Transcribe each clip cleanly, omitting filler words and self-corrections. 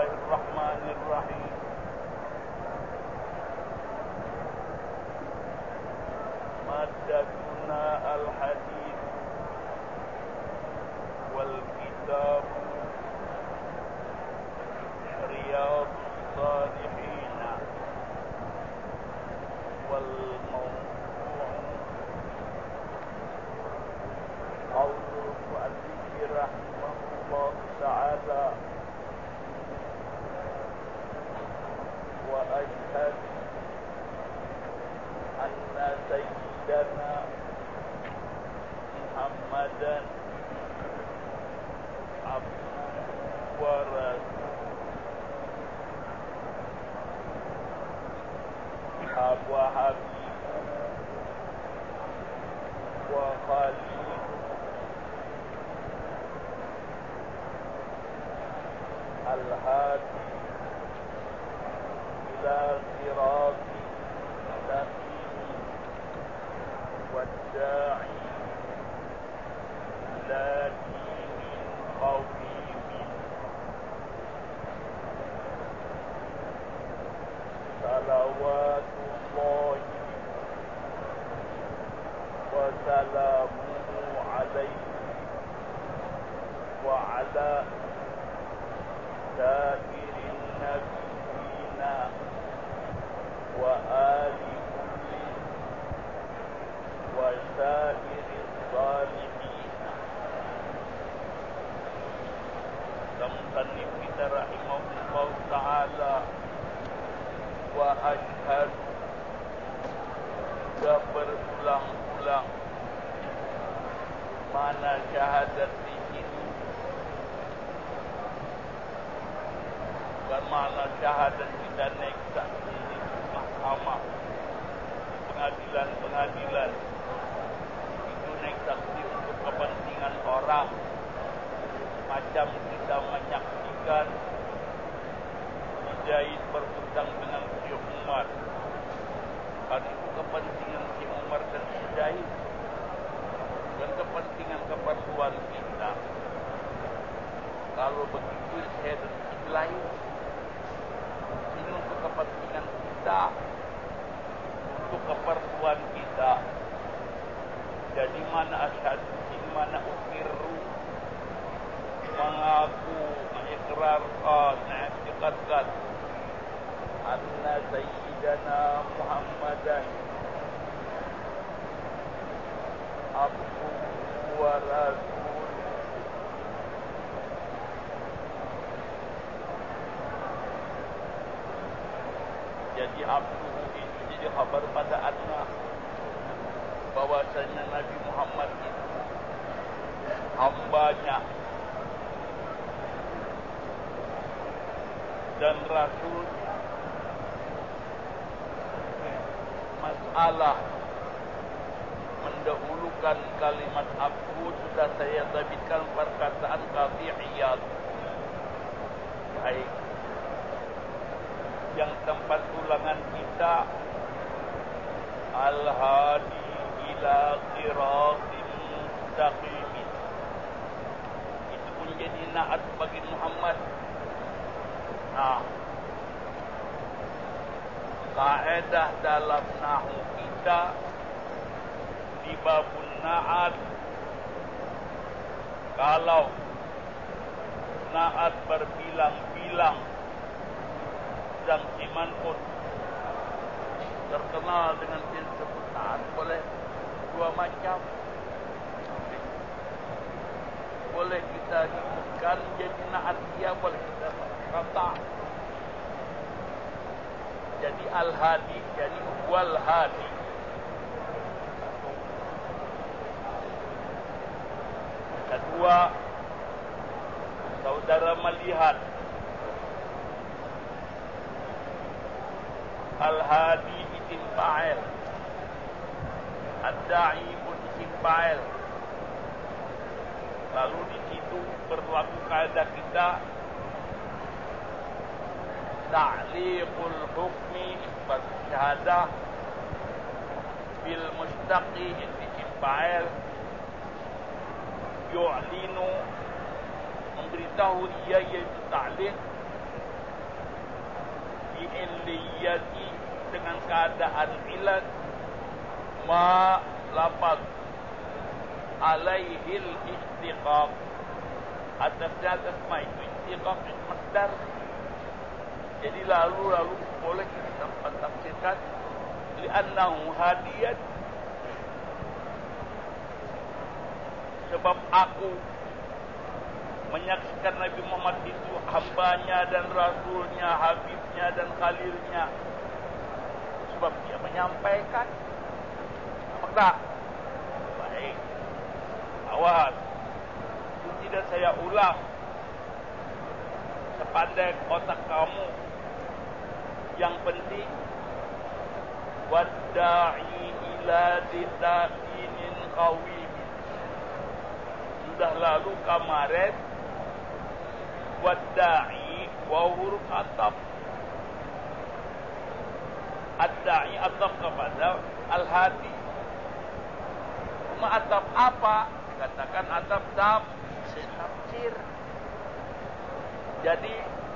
Bismillahirrahmanirrahim. Madaduna al-hadith wal kitab Riyadhus Shalihin wal mawdu' qaulul mu'allif rahimahullah ta'ala wa ashhad anna sayyidana Muhammadan abduhu wa rasuluhu wa habibuhu wa khaliluhu al-hadi ila sirati mustaqim wad-da'i ila dinin qawim. Salawatullahi wa salamuhu alaihi wa ala sa'irin nabiyina wa ali kullin wa sa'irin salihin. Musannif kita rahimahullah ta'ala wa ashhadu, sudah berulang-ulang mana syahadat di sini bukan mana syahadat kita naik saksi di mahkamah, di pengadilan itu naik saksi untuk kepentingan orang, macam kita menyaksikan Mujahid berhutang dengan Syekh Umar. Kan itu kepentingan Syekh Umar dan Mujahid, bukan kepentingan keperluan kita. Kalau begitu saya dan lain ini untuk kepentingan kita, untuk keperluan kita. Jadi mana asyhadu, ini mana ukirru, mengaku, mengikrarkan, mengikrarkan anna sayyidana Muhammadan abduhu wa rasuluhu. Jadi abduhu itu jadi khabar pada anna, bahwasanya Nabi Muhammad itu hambanya dan rasul. Masalah mendahulukan kalimat abdu sudah saya terbitkan perkataan Qadhi Iyad. Baik, yang tempat ulangan kita al-hadi ila siratin mustaqim, itu pun jadi naat bagi Muhammad. Nah, kaedah dalam nahwu kita di babun na'at, kalau na'at berbilang-bilang dan iman pun terkenal dengan disebut na'at boleh dua macam. Boleh kita hidupkan jadi na'at dia, boleh kita kata jadi al-hadi, jadi wal hadi. Kedua, saudara melihat al-hadi isim fa'il, ad-da'i pun isim fa'il. Lalu di situ berlaku kaidah kita ta'liqul hukmi isbat syahadah bil mustaqi isim fa'il, yu'linu, memberitahu dia yaitu ta'liq bi'illiyati dengan keadaan ilat ma lafaz alaihil istiqaq atasnya atas ma itu istiqaq masdar. Jadi lalu boleh kita tafsirkan li'annahu hadiyat, sebab aku menyaksikan Nabi Muhammad itu hambanya dan rasulnya, habibnya dan khalilnya. Sebab dia menyampaikan. Apakah? Baik. Awas. Itu tidak saya ulang. Sepandai otak kamu. Yang penting wadda'i ila dinin qawim. Sudah lalu kemarin wadda'i wa huruf ataf. Ad-da'i ataf kepada al-hadi. Cuma ataf apa? Katakan ataf tafsir. Jadi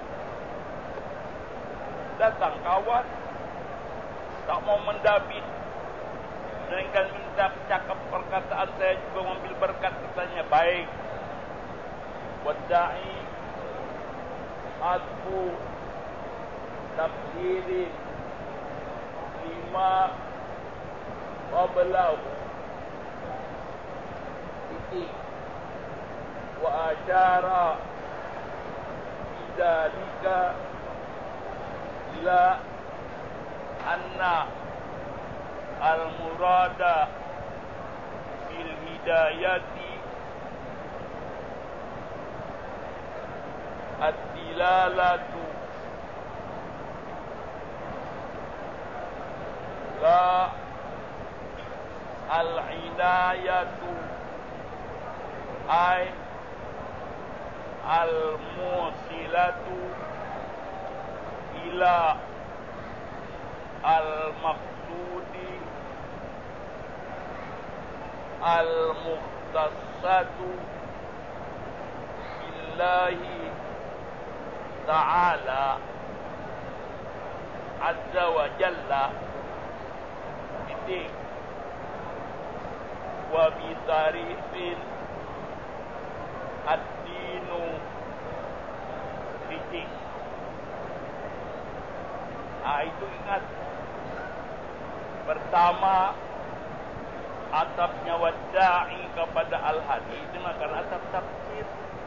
datang kawan tak mau mendabit, melainkan minta cakap perkataan saya juga mengambil berkat, katanya baik. Wadda'i adbu tafsirin lima qablahu titik wa asyara bidzalika ila anna al-murada bil hidayati ad-dilalatu la al-inayatu ay al-musilatu ila al-maqsudi al-mukhtasatu billahi ta'ala azza wa jalla titik wa bitarifin ad-dinu titik. Itu ingat. Pertama, atapnya wadda'i kepada al-hadi dengan atap tafsir.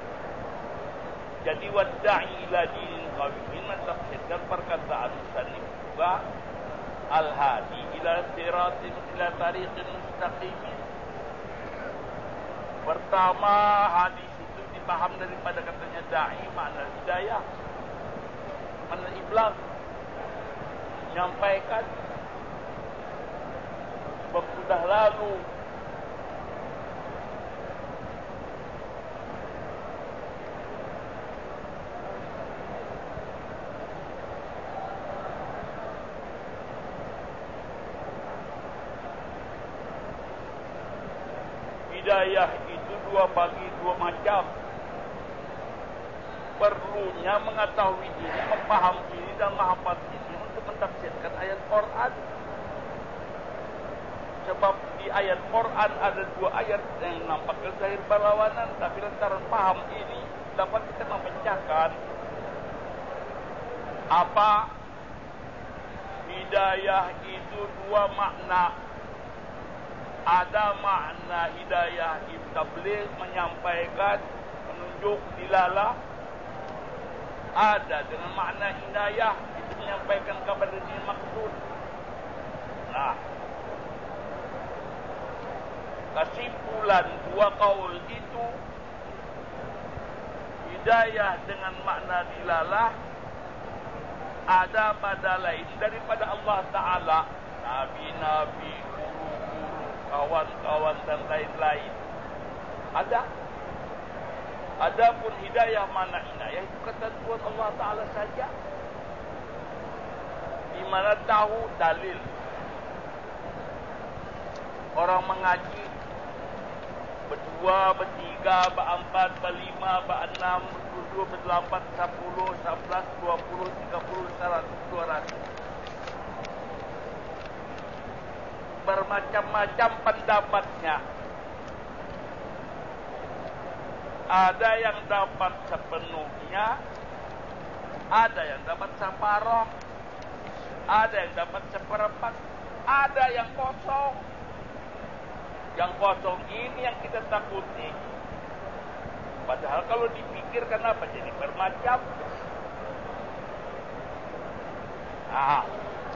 Jadi wadda'i ila dinin qawimin mentafsirkan perkataan musannif juga al-hadi ila siratin ila tariqin mustaqimin. Pertama, hadis itu dipaham daripada katanya da'i makna hidayah, makna iblag, menyampaikan. Sebab sudah lalu hidayah itu bagi dua macam. Perlunya mengetahui ini, memahami ini dan menghafal ini untuk mentafsirkan ayat Quran. Sebab di ayat Quran ada dua ayat yang nampaknya zahir berlawanan, tapi lantaran paham ini dapat kita memecahkan apa hidayah itu dua makna. Ada makna hidayah tabligh, menyampaikan, menunjuk, dilalah. Ada dengan makna hidayah itu menyampaikan kabar dini maksud. Nah, kesimpulan dua kaul itu, hidayah dengan makna dilalah ada pada lain daripada Allah Ta'ala, nabi-nabi, kawan-kawan dan lain-lain. Adapun hidayah mana inayah itu ketentuan Allah Ta'ala saja. Di mana tahu dalil. Orang mengaji berdua, bertiga, berempat, berlima, berenam, berdua, berdelapan, 10, 11, 20, 30, 100, 200. Bermacam-macam pendapatnya. Ada yang dapat sepenuhnya, ada yang dapat separuh, ada yang dapat seperempat, ada yang kosong. Yang kosong ini yang kita takuti. Padahal kalau dipikir kenapa jadi bermacam? Nah,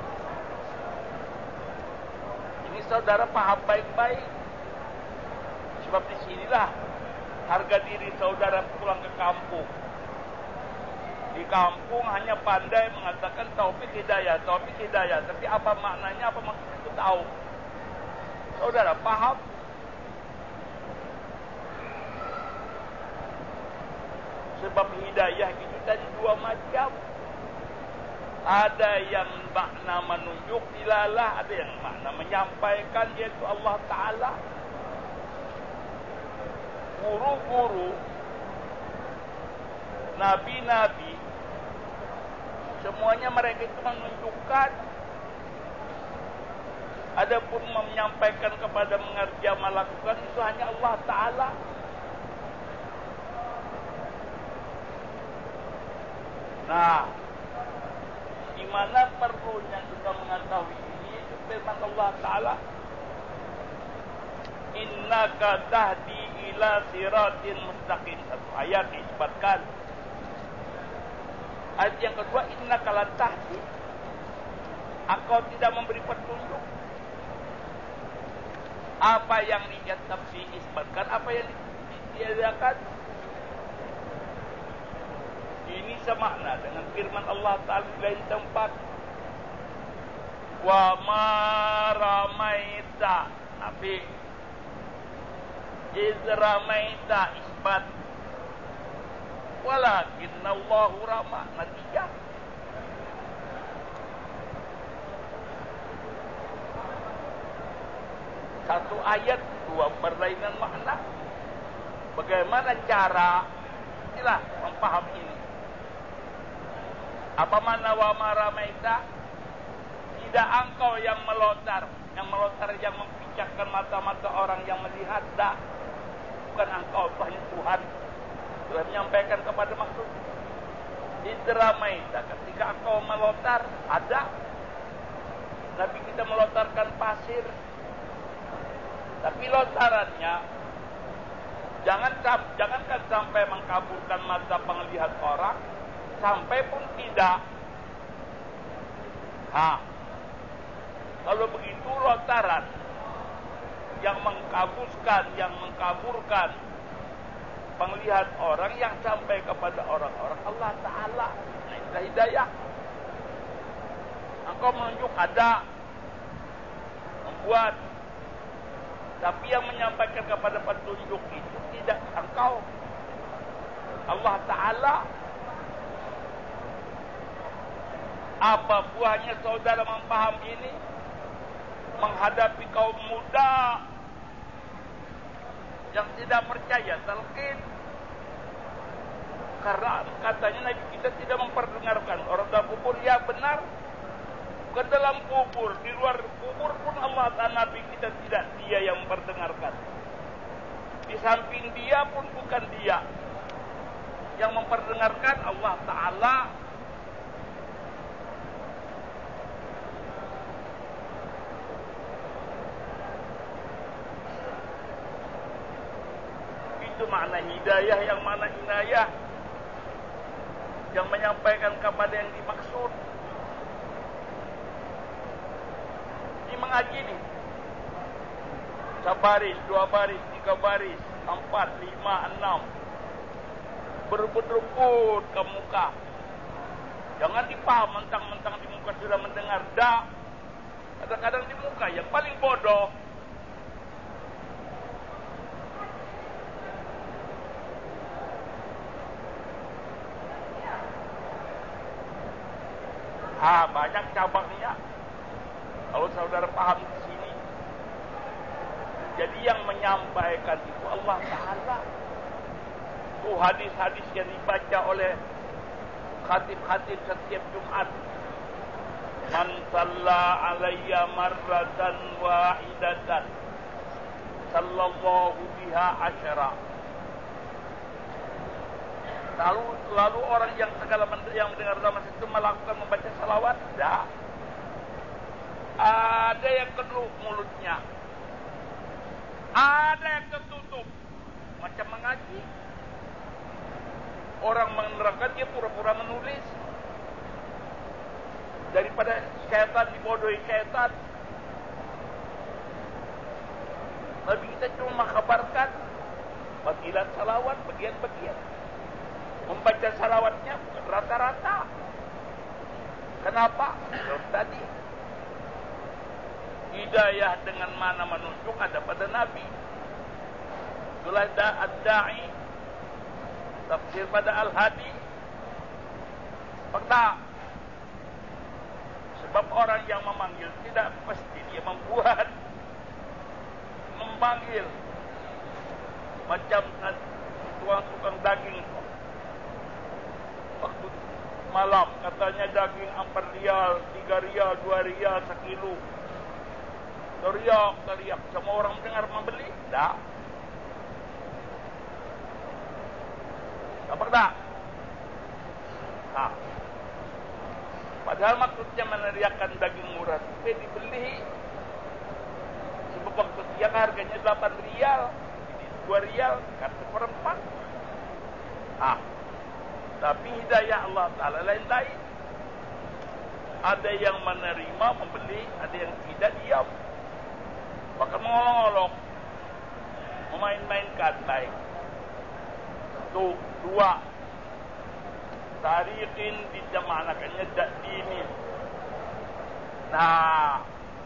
ini saudara paham baik-baik. Sebab disinilah harga diri saudara pulang ke kampung. Di kampung hanya pandai mengatakan taufik hidayah. Tapi apa maknanya, apa maksudnya itu tahu. Saudara paham? Sebab hidayah itu tadi dua macam. Ada yang makna menunjuk dilalah, ada yang makna menyampaikan, yaitu Allah Ta'ala. Guru-guru, nabi-nabi, semuanya mereka itu menunjukkan. Adapun menyampaikan kepada mengerti melakukan itu hanya Allah Ta'ala. Nah, di mana perlunya kita mengetahui ini, itu firman Allah Ta'ala. Innaka tahdi ila siratin mustaqim. Satu ayat disebutkan. Ayat yang kedua, innaka la tahdi. Engkau tidak memberi petunjuk. Apa yang disebutkan, apa yang ditiadakan. Ini semakna dengan firman Allah Ta'ala di lain tempat. Wa ma ramaita. Nabi iz ramaita isbat. Walakinna Allahu rama. Natijah. Satu ayat, dua berlainan makna. Bagaimana cara inilah memahami ini? Apa makna wa maramaita? Tidak engkau yang melontar, yang mempincangkan mata-mata orang yang melihat. Dah, bukan engkau, hanya Tuhan telah menyampaikan kepada maksud. Idramaita, ketika engkau melontar, ada. Nabi kita melontarkan pasir. Tapi lontarannya jangankan sampai mengkaburkan mata penglihat orang, sampai pun tidak. Kalau begitu lontaran yang mengkaburkan penglihat orang yang sampai kepada orang-orang Allah Ta'ala. Nah, itulah hidayah. Engkau menunjuk ada, membuat. Tapi yang menyampaikan kepada petunjuk itu tidak engkau, Allah Ta'ala. Apa buahnya saudara memaham ini? Menghadapi kaum muda yang tidak percaya talqin. Karena katanya Nabi kita tidak memperdengarkan. Orang dalam kubur, ya benar. Bukan dalam kubur, di luar kubur pun Allah Ta'ala Nabi kita tidak dia yang memperdengarkan. Di samping dia pun bukan dia yang memperdengarkan, Allah Ta'ala. Itu makna hidayah, yang mana inayah, yang menyampaikan kepada yang dimaksud. Ini mengaji nih, sebaris, 2 baris, 3 baris, 4, 5, 6, berebut-rebut ke muka. Jangan dipaham mentang-mentang di muka sudah mendengar. Dah, kadang-kadang di muka yang paling bodoh. Banyak cabangnya. Kalau saudara paham di sini, Jadi yang menyampaikan itu Allah Ta'ala. Itu hadis-hadis yang dibaca oleh khatib-khatib setiap Jumat. Man salla alayya marratan wahidatan sallallahu biha asyara. Lalu orang yang mendengar zaman itu melakukan membaca salawat, tidak. Ada yang kedua mulutnya, ada yang tertutup, macam mengaji. Orang menerangkan, dia pura-pura menulis. Daripada syaitan dibodohi syaitan, Nabi kita cuma mengkhabarkan bagian salawat, bagian-bagian. Membaca salawatnya bukan rata-rata. Kenapa? Sebab tadi hidayah dengan mana menunjuk ada pada Nabi. Itulah ad-da'i, tafsir pada al-hadi. Fakta. Sebab orang yang memanggil tidak pasti dia membuat, memanggil macam tukang daging. Waktu malam katanya daging 4 rial, 3 rial, 2 rial sekilo. Teriak. Semua orang mendengar membeli? Tak. Apa tak? Tak. Padahal maksudnya meneriakan daging murah itu dibeli. Sebab waktu siang harganya 8 rial, 2 rial, kan seperempat. Tapi hidayah Allah Ta'ala lain-lain. Ada yang menerima, membeli, ada yang tidak, diam. Bahkan mengolok-olok, memain-mainkan baik. 1, 2. Tarikin dijamanakannya dini. Nah,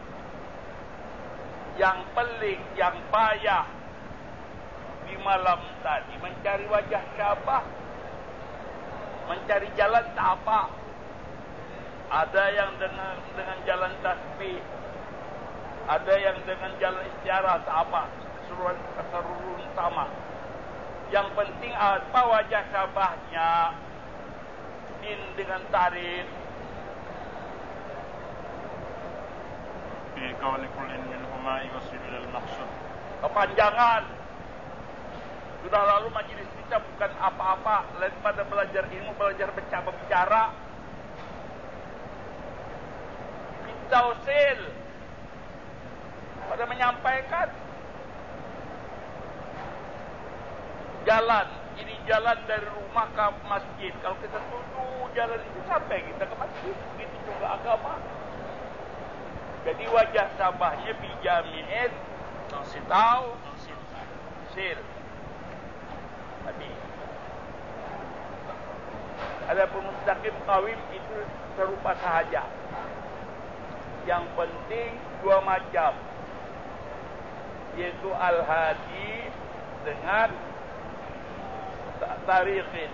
yang pelik, yang payah di malam tadi mencari wajah Syabah, mencari jalan tak apa. Ada yang dengan jalan tasbih, ada yang dengan jalan istiarah tak apa. Keseluruhan sama. Yang penting apa wajah Syabahnya, din dengan tarikh. Fi qawli kullin minhuma yusilu lil maqsud. Kepanjangan. Sudah lalu majelis kita bukan apa-apa lain pada belajar ilmu, belajar berbicara. Bitausil pada menyampaikan jalan. Ini jalan dari rumah ke masjid. Kalau kita tuju jalan itu sampai kita ke masjid. Begitu juga agama. Jadi wajah Sabahnya bijami'in tahu sil. Tadi ada mustaqim qawim itu serupa sahaja. Yang penting 2 macam, yaitu al-hadi dengan tariqin.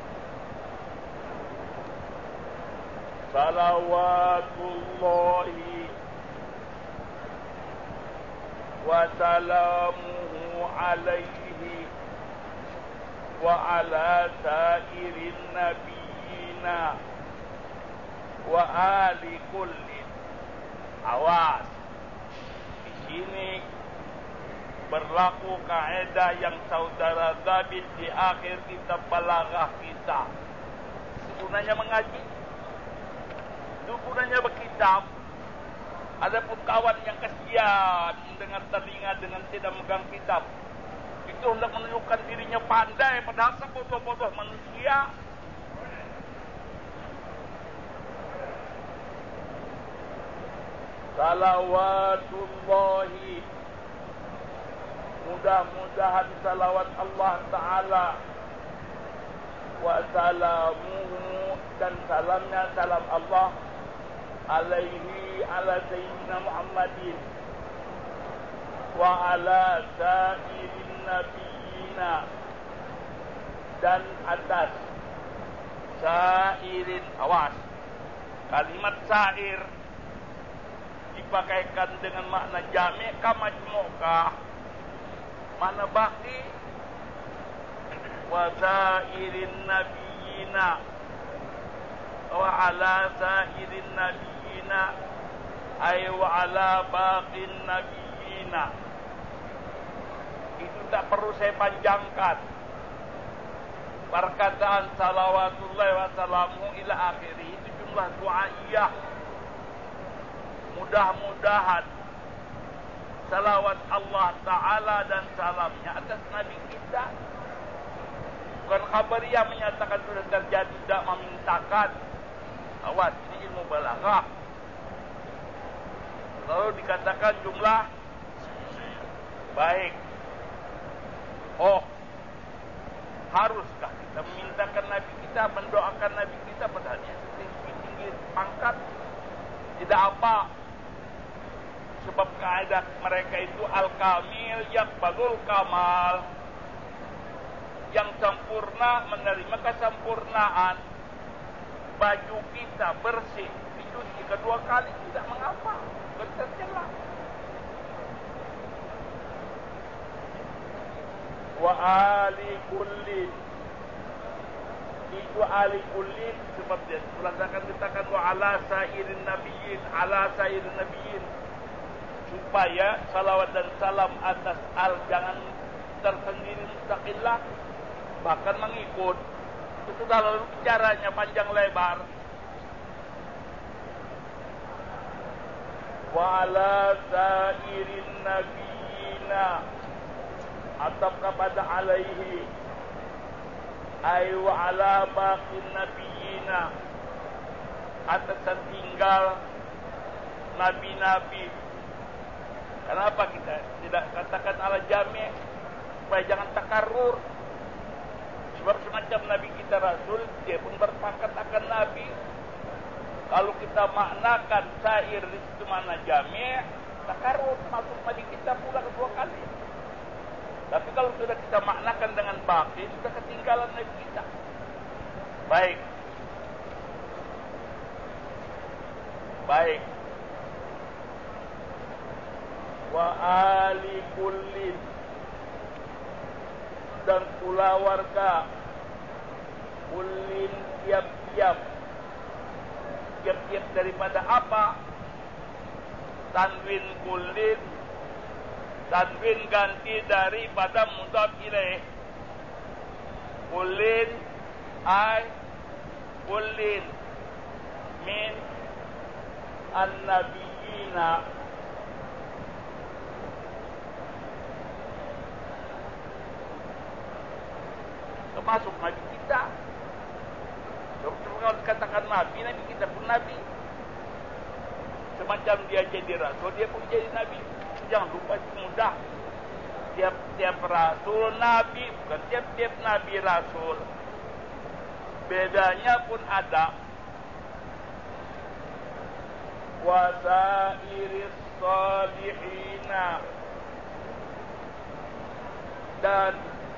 Salawatullahi wa salamuhu alaihi wa ala sairin nabiyina wa ali kullin. Awas, di sini berlaku kaedah yang saudara Zabit di akhir kitab balaghah kita. Gunanya mengaji, itu gunanya berkitab. Ada pun kawan yang kesian dengan telinga dengan tidak megang kitab, itu hendak menunjukkan dirinya pandai, padahal sebodoh-bodoh manusia. Salawatullahi, mudah-mudahan salawat Allah Ta'ala, wa salamuhu, dan salamnya salam Allah, alaihi ala sayyidina Muhammadin wa ala sairin nabiyina, dan atas sairin. Awas, kalimat sair dipakaikan dengan makna jami' kah majmu'kah? Mana bakti? Wa sairin nabiyina wa ala sairin nabiyina ay wa ala baqin nabiyina. Itu tak perlu saya panjangkan. Perkataan salawatullah wa salamu ila akhiri itu jumlah du'aiyah. Mudah-mudahan salawat Allah Ta'ala dan salamnya atas Nabi kita. Bukan khabariyah menyatakan sudah terjadi, tidak memintakan. Awas, ini ilmu balaghah. Lalu dikatakan jumlah baik. Oh, haruskah kita memintakan Nabi kita, mendoakan Nabi kita padahal dia tinggi pangkat? Tidak apa. Sebab kaidah mereka itu al-kamil yaqbalul kamal. Yang sempurna menerima kesempurnaan. Baju kita bersih, dicuci kedua kali tidak mengapa, bertercela. Wa ali kullin, itu ali kullin sebab dia melaksanakan dikatakan wa ala sairin nabiyyin, ala sairin nabiyyin, supaya salawat dan salam atas al jangan tersendiri mustaqillah, bahkan mengikut. Itu sudah lalu bicaranya panjang lebar. Wa ala sairin nabiyina, atau kepada alaihi ay wa ala baqin nabiyina, atas tinggal nabi-nabi. Kenapa kita tidak katakan ala jami' supaya jangan takarrur? Sebab semacam Nabi kita Rasul, dia pun berpangkat akan Nabi. Kalau kita maknakan sair di situ mana jami', takarrur masuk Nabi kita pula kedua kali. Tapi kalau sudah kita maknakan dengan baqi, sudah ketinggalan Nabi kita. Baik. Baik. Wa ali kullin, dan pula warga kullin tiap-tiap daripada apa? Tanwin kullin, tanwin ganti daripada mudhaf ilaih. Kullin ay kullin min an-nabiyina, termasuk Nabi kita. Kalau dikatakan Nabi, Nabi kita pun Nabi. Semacam dia jadi Rasul, dia pun jadi Nabi. Jangan lupa itu mudah. Tiap-tiap Rasul Nabi, bukan tiap-tiap Nabi Rasul. Bedanya pun ada. Wasairis salihina, dan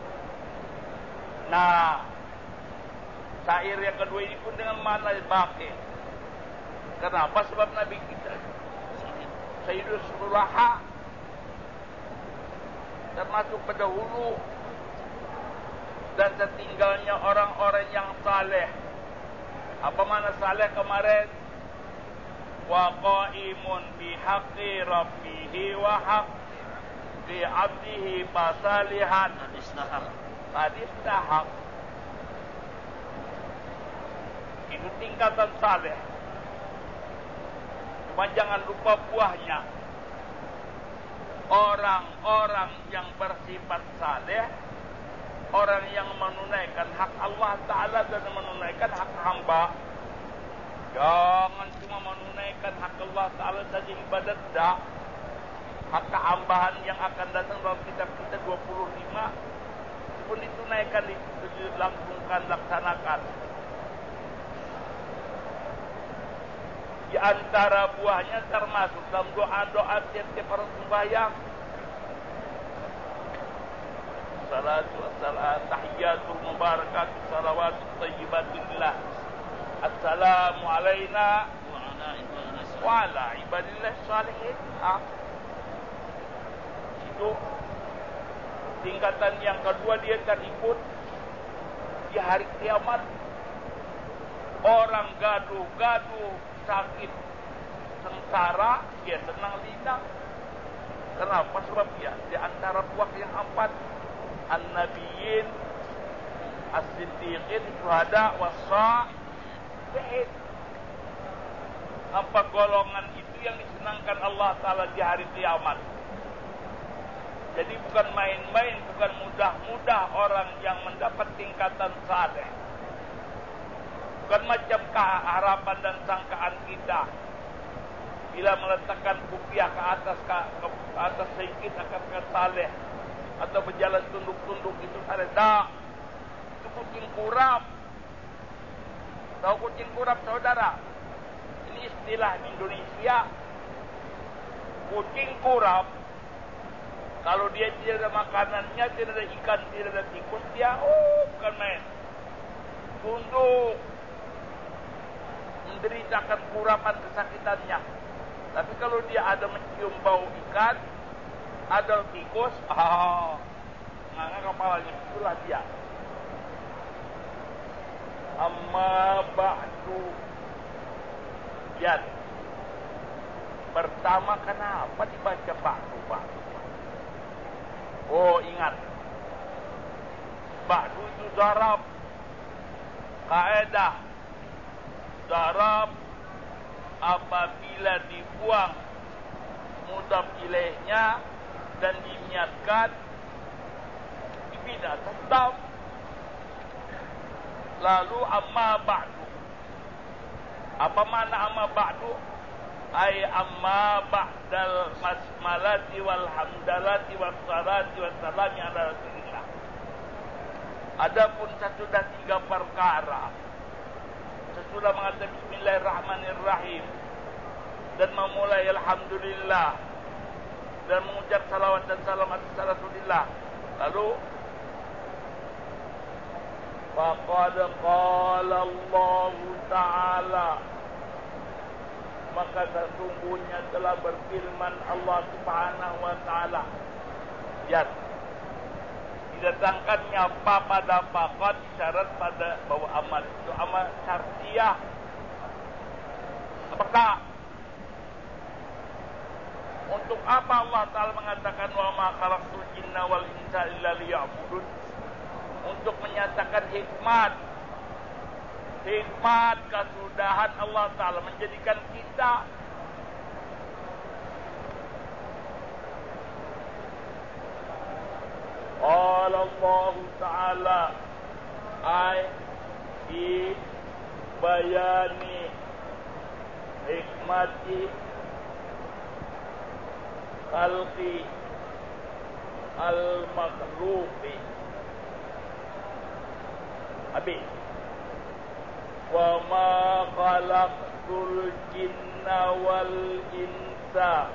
nah, syair yang kedua ini pun dengan makna baqi. Kenapa? Sebab Nabi kita Sayyidus Sulaha termasuk pendahulu dan tertinggalnya orang-orang yang saleh. Apa makna saleh kemarin? Wa qaimun bihaqqi rabbihi wa haqqi abdihi fasalihan. Hadis tahap itu tingkatan saleh. Cuma jangan lupa buahnya. Orang-orang yang bersifat saleh, orang yang menunaikan hak Allah Ta'ala dan menunaikan hak hamba. Jangan cuma menunaikan hak Allah Ta'ala saja ibadat, dah. Hak kehambahan yang akan datang dalam kitab kita 25 pun ditunaikan, dilangsungkan, laksanakan. Di antara buahnya termasuk dalam doa-doa tiap-tiap orang sembahyang. Salatu wassalam, tahiyyatul mubarakatuh, salawatut thayyibatillah. Assalamu alaina wa ala ibadillah salihin. Itu Tingkatan yang kedua dia akan ikut di hari kiamat. Orang gaduh-gaduh, sakit, sengsara, dia senang lina. Kenapa? Sebab dia di antara buah yang 4, An-Nabiyyin, As-Siddiqin, Syuhada, Was-Shalihin. Apa golongan itu yang disenangkan Allah Ta'ala di hari kiamat. Jadi bukan main-main, bukan mudah-mudah orang yang mendapat tingkatan saleh. Bukan macam harapan dan sangkaan kita. Bila meletakkan rupiah ke atas sedikit akan saleh. Atau berjalan tunduk-tunduk itu saleh. Tak. Itu kucing kurap. Tahu kucing kurap, saudara? Ini istilah di Indonesia. Kucing kurap, kalau dia tidak ada makanannya, tidak ada ikan, tidak ada tikus, dia bukan main. Tunduk, menderitakan kurapan kesakitannya. Tapi kalau dia ada mencium bau ikan, ada tikus, nganga kepalanya, itulah dia. Amma ba'du. Lihat. Pertama, kenapa dibaca ba'du? Oh, ingat. Ba'du itu darab. Kaedah. Darab apabila dibuang mudhaf ilaihnya dan diniatkan dipindah tetap. Lalu amma ba'du. Apa makna amma ba'du? Ay amma ba'dal basmalati wal hamdalati was salati was salami ala Rasulillah. Adapun sesudah 3 perkara, sesudah mengatakan bismillahirrahmanirrahim dan memulai alhamdulillah dan mengucap salawat dan salam atas Rasulillah, lalu faqad qala Allah Ta'ala, maka sesungguhnya telah berfirman Allah Subhanahu wa Ta'ala. Lihat, didatangkannya apa pada faqad syarat pada bahwa amal itu amal syartiyah. Apakah untuk apa Allah Ta'ala mengatakan wa ma khalaqtul jinna wal insa illa liya'budun? Untuk menyatakan hikmat kesudahan Allah Ta'ala menjadikan kita qala Allah Ta'ala ay di bayani hikmati khalqi al-makhluqi. Habis. Wa ma khalaqtul jinna wal insa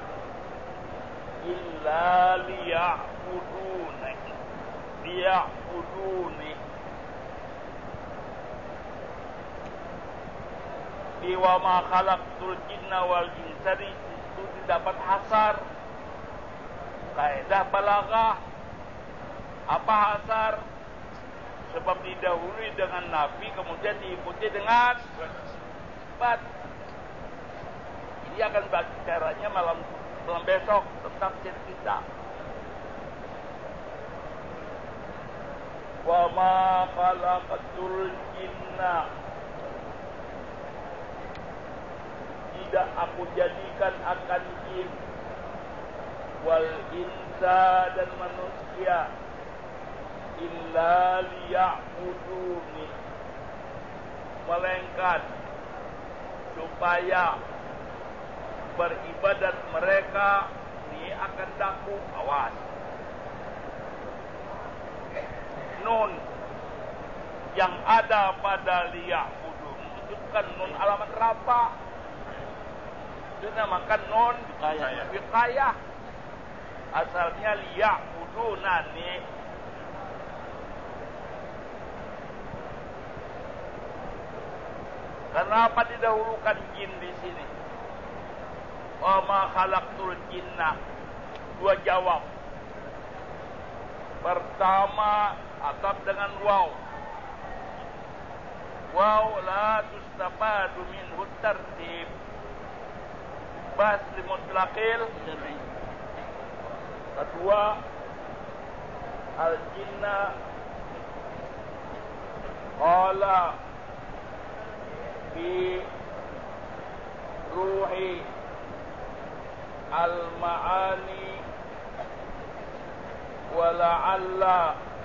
illa liya'buduni. Di wa ma khalaqtul jinna wal insa itu didapat hasar. Kaidah balaghah. Apa hasar? Sebab didahului dengan Nabi, kemudian diikuti dengan sahabat. Ini akan bicaranya malam besok tentang kita. Wa ma khalaqatul jinna, tidak aku jadikan akan jin, wal insa dan manusia, illa liya'buduni, melainkan supaya beribadat mereka ini akan daku. Awas, nun yang ada pada liya'budun itu bukan nun alamat rafa, itu namakan nun wiqayah. Asalnya liya'budunani. Kenapa didahulukan jin di sini? Wa ma khalaqtul jinna. Dua jawab. Pertama, atap dengan waw. Waw la tustafadu minhu tartib. Bas limutlaqil. Kedua, al-jinna qala fi ruhi al-ma'ani wa la'alla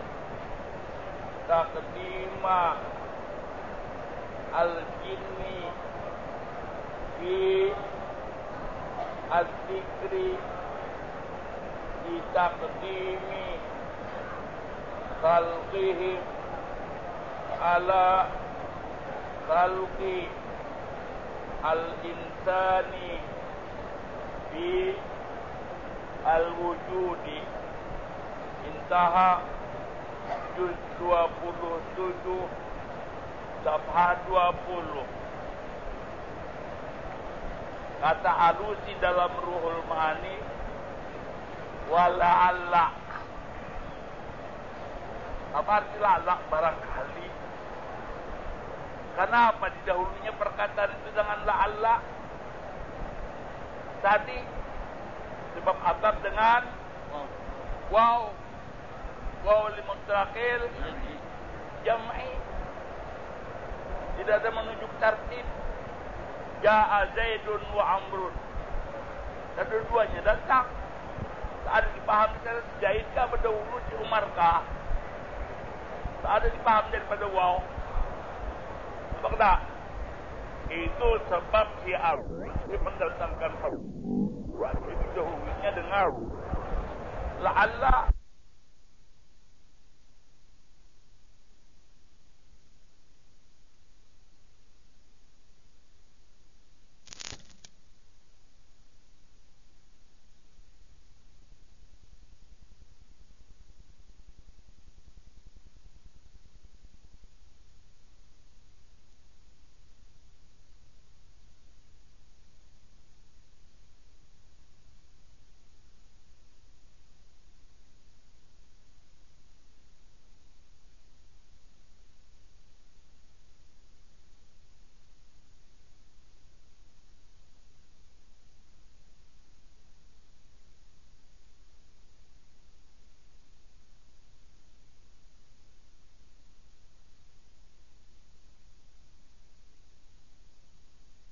taqdima al-jinni fi al-zikri di taqdimi khalqihim ala khalqi al-insani fi al-wujudi. Intaha juz 27 safha 20. Kata Alusi dalam Ruhul Ma'ani, wala'alla. Apa arti la'alla? Barangkali. Kenapa didahulunya perkataan itu dengan la'alla? Tadi sebab atap dengan waw. Waw limutlaqil jam'i. Tidak ada menunjuk tartib. Ja'a Zaidun wa Amrun. Kedua-duanya datang. Tak ada dipahami secara Zaid kah berdahulu si Umar kah? Tak ada dipahami daripada waw. Sebab tak? Itu sebab si Abu dia mendatangkan hawa. Itu dahulunya dengar la'alla